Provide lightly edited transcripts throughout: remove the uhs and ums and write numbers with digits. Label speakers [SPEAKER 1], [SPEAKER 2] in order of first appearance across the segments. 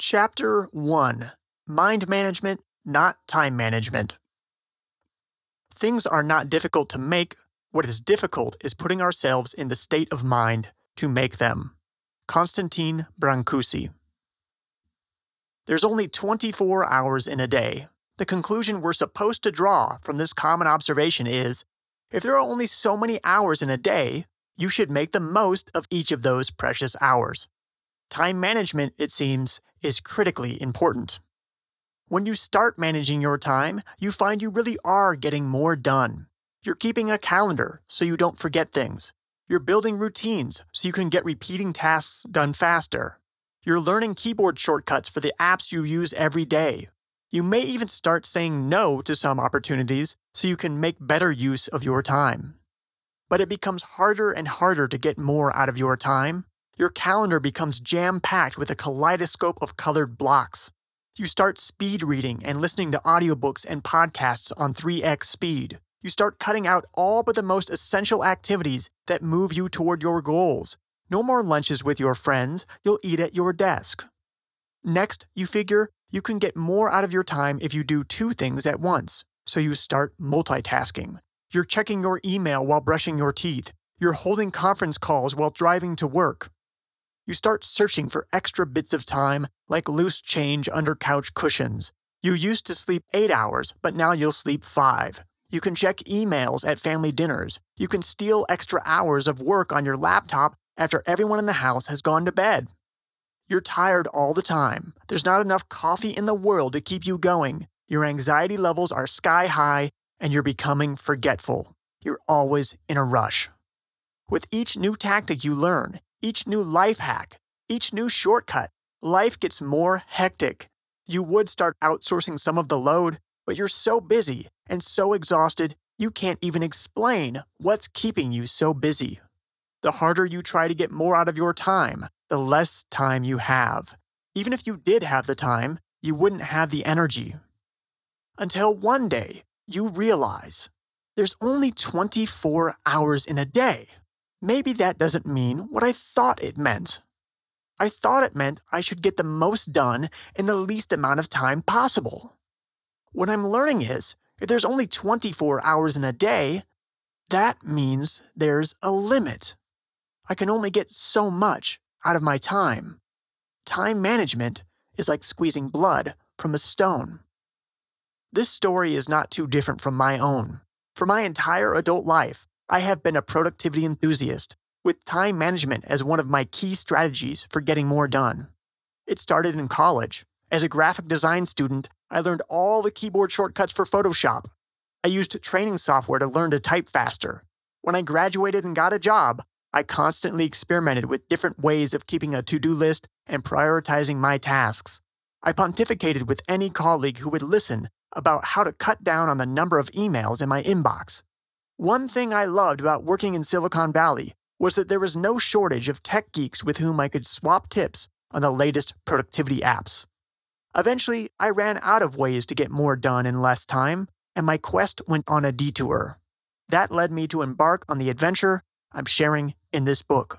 [SPEAKER 1] Chapter 1. Mind Management, Not Time Management. Things are not difficult to make. What is difficult is putting ourselves in the state of mind to make them. Constantine Brancusi. There's only 24 hours in a day. The conclusion we're supposed to draw from this common observation is, if there are only so many hours in a day, you should make the most of each of those precious hours. Time management, it seems, is critically important. When you start managing your time, you find you really are getting more done. You're keeping a calendar so you don't forget things. You're building routines so you can get repeating tasks done faster. You're learning keyboard shortcuts for the apps you use every day. You may even start saying no to some opportunities so you can make better use of your time. But it becomes harder and harder to get more out of your time. Your calendar becomes jam-packed with a kaleidoscope of colored blocks. You start speed reading and listening to audiobooks and podcasts on 3x speed. You start cutting out all but the most essential activities that move you toward your goals. No more lunches with your friends, you'll eat at your desk. Next, you figure you can get more out of your time if you do two things at once. So you start multitasking. You're checking your email while brushing your teeth. You're holding conference calls while driving to work. You start searching for extra bits of time, like loose change under couch cushions. You used to sleep 8 hours, but now you'll sleep 5. You can check emails at family dinners. You can steal extra hours of work on your laptop after everyone in the house has gone to bed. You're tired all the time. There's not enough coffee in the world to keep you going. Your anxiety levels are sky high, and you're becoming forgetful. You're always in a rush. With each new tactic you learn, each new life hack, each new shortcut, life gets more hectic. You would start outsourcing some of the load, but you're so busy and so exhausted, you can't even explain what's keeping you so busy. The harder you try to get more out of your time, the less time you have. Even if you did have the time, you wouldn't have the energy. Until one day, you realize there's only 24 hours in a day. Maybe that doesn't mean what I thought it meant. I thought it meant I should get the most done in the least amount of time possible. What I'm learning is, if there's only 24 hours in a day, that means there's a limit. I can only get so much out of my time. Time management is like squeezing blood from a stone. This story is not too different from my own. For my entire adult life, I have been a productivity enthusiast, with time management as one of my key strategies for getting more done. It started in college. As a graphic design student, I learned all the keyboard shortcuts for Photoshop. I used training software to learn to type faster. When I graduated and got a job, I constantly experimented with different ways of keeping a to-do list and prioritizing my tasks. I pontificated with any colleague who would listen about how to cut down on the number of emails in my inbox. One thing I loved about working in Silicon Valley was that there was no shortage of tech geeks with whom I could swap tips on the latest productivity apps. Eventually, I ran out of ways to get more done in less time, and my quest went on a detour. That led me to embark on the adventure I'm sharing in this book.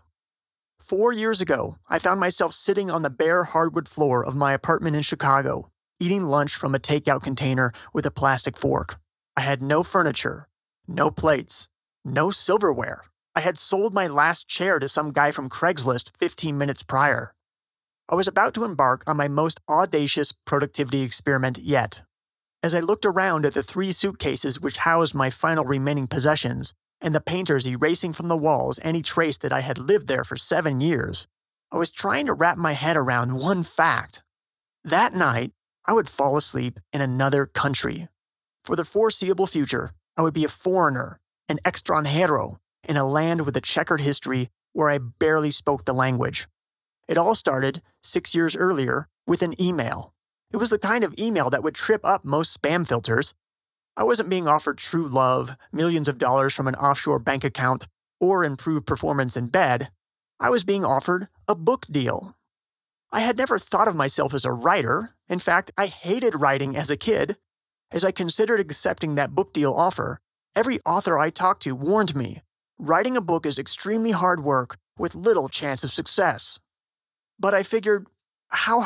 [SPEAKER 1] 4 years ago, I found myself sitting on the bare hardwood floor of my apartment in Chicago, eating lunch from a takeout container with a plastic fork. I had no furniture. No plates. No silverware. I had sold my last chair to some guy from Craigslist 15 minutes prior. I was about to embark on my most audacious productivity experiment yet. As I looked around at the 3 suitcases which housed my final remaining possessions, and the painters erasing from the walls any trace that I had lived there for 7 years, I was trying to wrap my head around one fact. That night, I would fall asleep in another country. For the foreseeable future, I would be a foreigner, an extranjero, in a land with a checkered history where I barely spoke the language. It all started 6 years earlier with an email. It was the kind of email that would trip up most spam filters. I wasn't being offered true love, millions of dollars from an offshore bank account, or improved performance in bed. I was being offered a book deal. I had never thought of myself as a writer. In fact, I hated writing as a kid. As I considered accepting that book deal offer, every author I talked to warned me, writing a book is extremely hard work with little chance of success. But I figured, how